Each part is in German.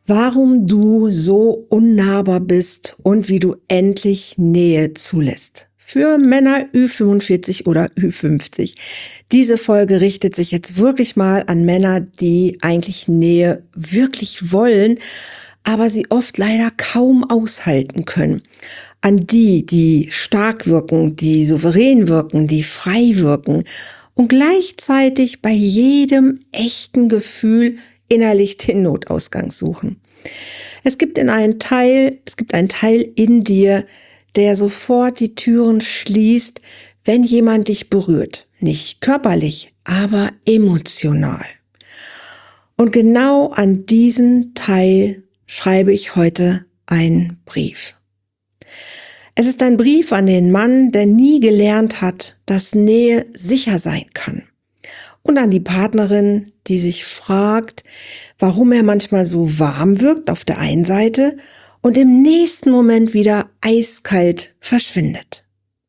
Warum du so unnahbar bist und wie du endlich Nähe zulässt. Für Männer Ü45 oder Ü50. Diese Folge richtet sich jetzt wirklich mal an Männer, die eigentlich Nähe wirklich wollen, aber sie oft leider kaum aushalten können. An die, die stark wirken, die souverän wirken, die frei wirken und gleichzeitig bei jedem echten Gefühl innerlich den Notausgang suchen. Es gibt einen Teil in dir, der sofort die Türen schließt, wenn jemand dich berührt. Nicht körperlich, aber emotional. Und genau an diesen Teil schreibe ich heute einen Brief. Es ist ein Brief an den Mann, der nie gelernt hat, dass Nähe sicher sein kann. Und an die Partnerin, die sich fragt, warum er manchmal so warm wirkt auf der einen Seite und im nächsten Moment wieder eiskalt verschwindet.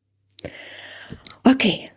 Okay,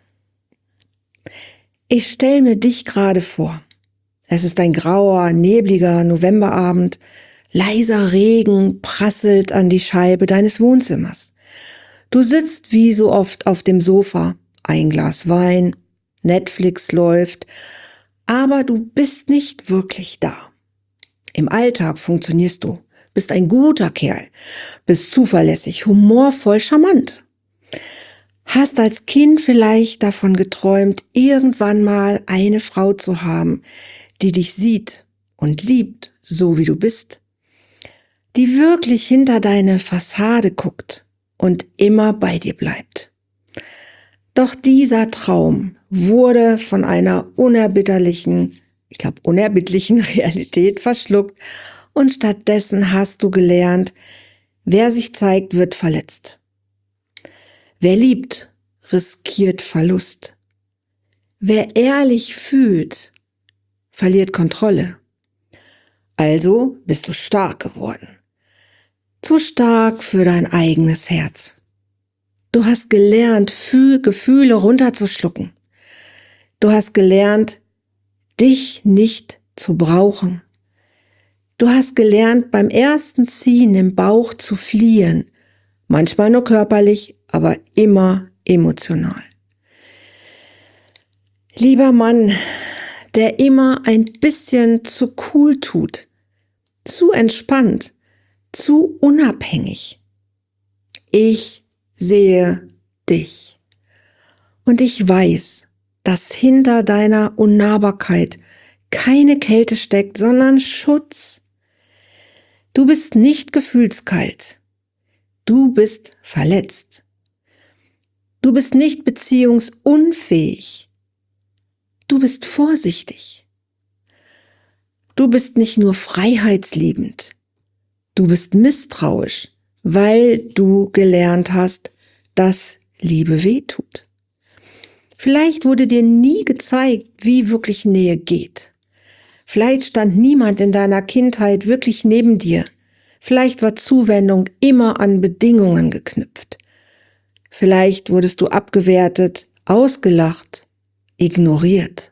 ich stelle mir dich gerade vor. Es ist ein grauer, nebliger Novemberabend. Leiser Regen prasselt an die Scheibe deines Wohnzimmers. Du sitzt wie so oft auf dem Sofa, ein Glas Wein, Netflix läuft, aber du bist nicht wirklich da. Im Alltag funktionierst du, bist ein guter Kerl, bist zuverlässig, humorvoll, charmant. Hast als Kind vielleicht davon geträumt, irgendwann mal eine Frau zu haben, die dich sieht und liebt, so wie du bist, die wirklich hinter deine Fassade guckt und immer bei dir bleibt. Doch dieser Traum wurde von einer unerbittlichen Realität verschluckt und stattdessen hast du gelernt, wer sich zeigt, wird verletzt. Wer liebt, riskiert Verlust. Wer ehrlich fühlt, verliert Kontrolle. Also bist du stark geworden. Zu stark für dein eigenes Herz. Du hast gelernt, Gefühle runterzuschlucken. Du hast gelernt, dich nicht zu brauchen. Du hast gelernt, beim ersten Ziehen im Bauch zu fliehen. Manchmal nur körperlich, aber immer emotional. Lieber Mann, der immer ein bisschen zu cool tut, zu entspannt, zu unabhängig. Ich sehe dich. Und ich weiß, dass hinter deiner Unnahbarkeit keine Kälte steckt, sondern Schutz. Du bist nicht gefühlskalt. Du bist verletzt. Du bist nicht beziehungsunfähig. Du bist vorsichtig. Du bist nicht nur freiheitsliebend. Du bist misstrauisch, weil du gelernt hast, dass Liebe wehtut. Vielleicht wurde dir nie gezeigt, wie wirklich Nähe geht. Vielleicht stand niemand in deiner Kindheit wirklich neben dir. Vielleicht war Zuwendung immer an Bedingungen geknüpft. Vielleicht wurdest du abgewertet, ausgelacht, ignoriert.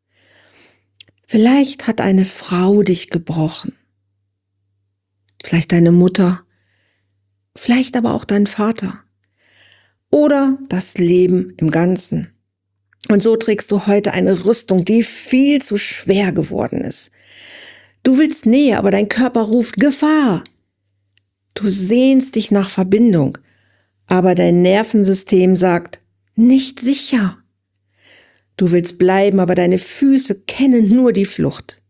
Vielleicht hat eine Frau dich gebrochen. Vielleicht deine Mutter, vielleicht aber auch dein Vater. Oder das Leben im Ganzen. Und so trägst du heute eine Rüstung, die viel zu schwer geworden ist. Du willst Nähe, aber dein Körper ruft Gefahr. Du sehnst dich nach Verbindung, aber dein Nervensystem sagt, nicht sicher. Du willst bleiben, aber deine Füße kennen nur die Flucht.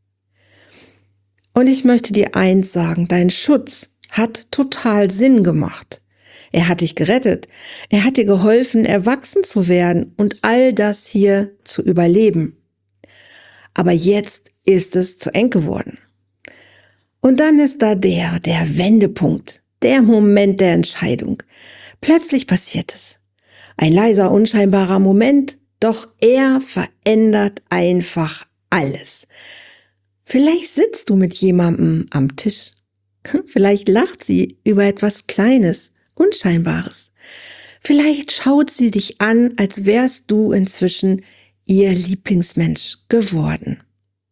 Und ich möchte dir eins sagen, dein Schutz hat total Sinn gemacht. Er hat dich gerettet, er hat dir geholfen, erwachsen zu werden und all das hier zu überleben. Aber jetzt ist es zu eng geworden. Und dann ist da der Wendepunkt, der Moment der Entscheidung. Plötzlich passiert es. Ein leiser, unscheinbarer Moment, doch er verändert einfach alles. Vielleicht sitzt du mit jemandem am Tisch. Vielleicht lacht sie über etwas Kleines, Unscheinbares. Vielleicht schaut sie dich an, als wärst du inzwischen ihr Lieblingsmensch geworden.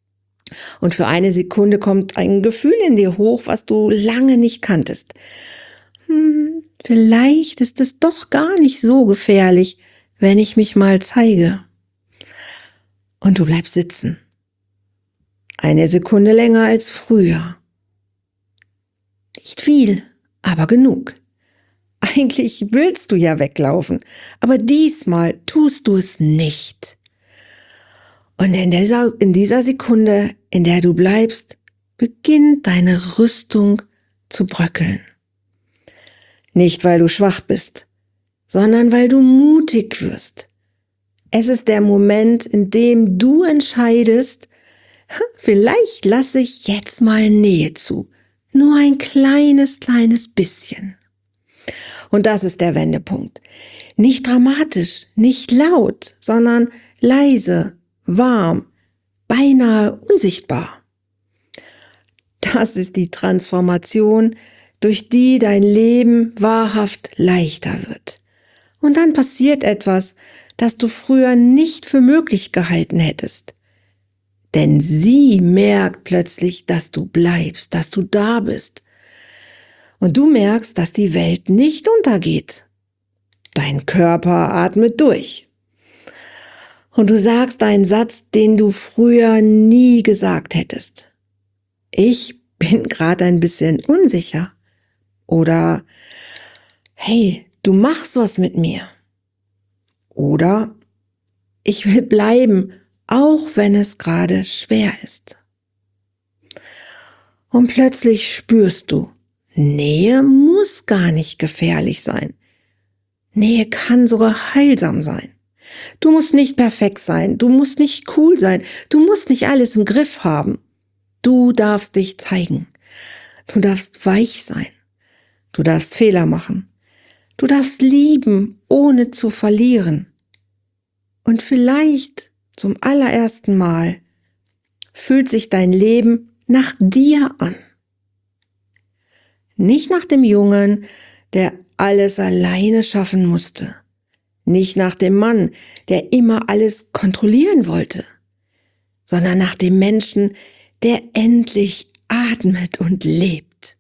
Und für eine Sekunde kommt ein Gefühl in dir hoch, was du lange nicht kanntest. Vielleicht ist es doch gar nicht so gefährlich, wenn ich mich mal zeige. Und du bleibst sitzen. Eine Sekunde länger als früher. Nicht viel, aber genug. Eigentlich willst du ja weglaufen, aber diesmal tust du es nicht. Und in dieser Sekunde, in der du bleibst, beginnt deine Rüstung zu bröckeln. Nicht, weil du schwach bist, sondern weil du mutig wirst. Es ist der Moment, in dem du entscheidest, vielleicht lasse ich jetzt mal Nähe zu. Nur ein kleines bisschen. Und das ist der Wendepunkt. Nicht dramatisch, nicht laut, sondern leise, warm, beinahe unsichtbar. Das ist die Transformation, durch die dein Leben wahrhaft leichter wird. Und dann passiert etwas, das du früher nicht für möglich gehalten hättest. Denn sie merkt plötzlich, dass du bleibst, dass du da bist. Und du merkst, dass die Welt nicht untergeht. Dein Körper atmet durch. Und du sagst einen Satz, den du früher nie gesagt hättest. Ich bin gerade ein bisschen unsicher. Oder, hey, du machst was mit mir. Oder, ich will bleiben, auch wenn es gerade schwer ist. Und plötzlich spürst du, Nähe muss gar nicht gefährlich sein. Nähe kann sogar heilsam sein. Du musst nicht perfekt sein, du musst nicht cool sein, du musst nicht alles im Griff haben. Du darfst dich zeigen. Du darfst weich sein. Du darfst Fehler machen. Du darfst lieben, ohne zu verlieren. Und vielleicht zum allerersten Mal fühlt sich dein Leben nach dir an. Nicht nach dem Jungen, der alles alleine schaffen musste. Nicht nach dem Mann, der immer alles kontrollieren wollte, sondern nach dem Menschen, der endlich atmet und lebt.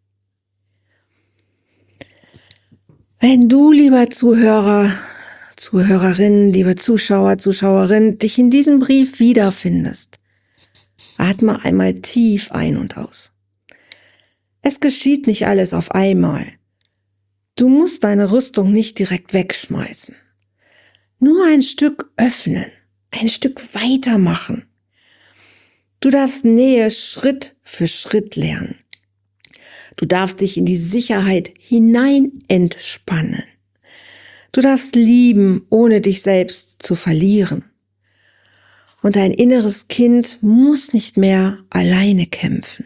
Wenn du, lieber Zuhörer, Zuhörerin, liebe Zuschauer, Zuschauerin, dich in diesem Brief wiederfindest, atme einmal tief ein und aus. Es geschieht nicht alles auf einmal. Du musst deine Rüstung nicht direkt wegschmeißen. Nur ein Stück öffnen, ein Stück weitermachen. Du darfst Nähe Schritt für Schritt lernen. Du darfst dich in die Sicherheit hinein entspannen. Du darfst lieben, ohne dich selbst zu verlieren. Und dein inneres Kind muss nicht mehr alleine kämpfen.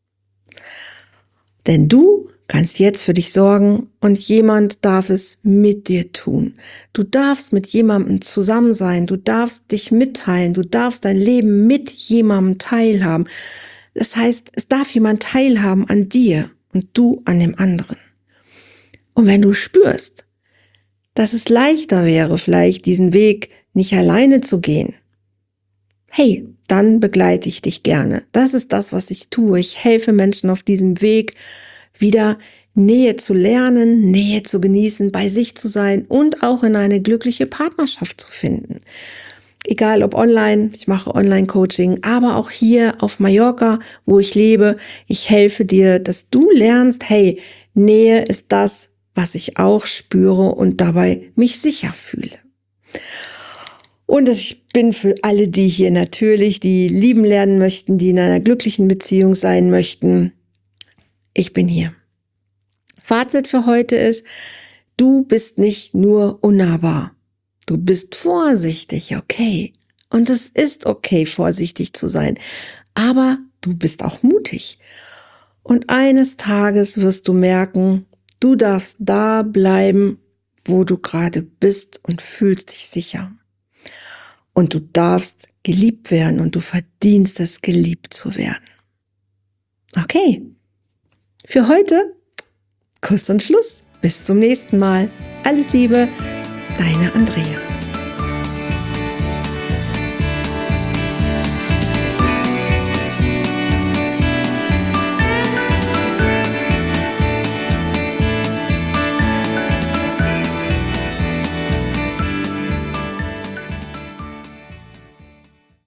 Denn du kannst jetzt für dich sorgen und jemand darf es mit dir tun. Du darfst mit jemandem zusammen sein, du darfst dich mitteilen, du darfst dein Leben mit jemandem teilhaben. Das heißt, es darf jemand teilhaben an dir und du an dem anderen. Und wenn du spürst, dass es leichter wäre, vielleicht diesen Weg nicht alleine zu gehen, hey, dann begleite ich dich gerne. Das ist das, was ich tue. Ich helfe Menschen auf diesem Weg, wieder Nähe zu lernen, Nähe zu genießen, bei sich zu sein und auch in eine glückliche Partnerschaft zu finden. Egal ob online, ich mache Online-Coaching, aber auch hier auf Mallorca, wo ich lebe, ich helfe dir, dass du lernst, hey, Nähe ist das, was ich auch spüre und dabei mich sicher fühle. Und ich bin für alle, die hier natürlich, die lieben lernen möchten, die in einer glücklichen Beziehung sein möchten, ich bin hier. Fazit für heute ist, du bist nicht nur unnahbar. Du bist vorsichtig, okay. Und es ist okay, vorsichtig zu sein. Aber du bist auch mutig. Und eines Tages wirst du merken, du darfst da bleiben, wo du gerade bist und fühlst dich sicher. Und du darfst geliebt werden und du verdienst es, geliebt zu werden. Okay. Für heute, Kuss und Schluss. Bis zum nächsten Mal. Alles Liebe, deine Andrea.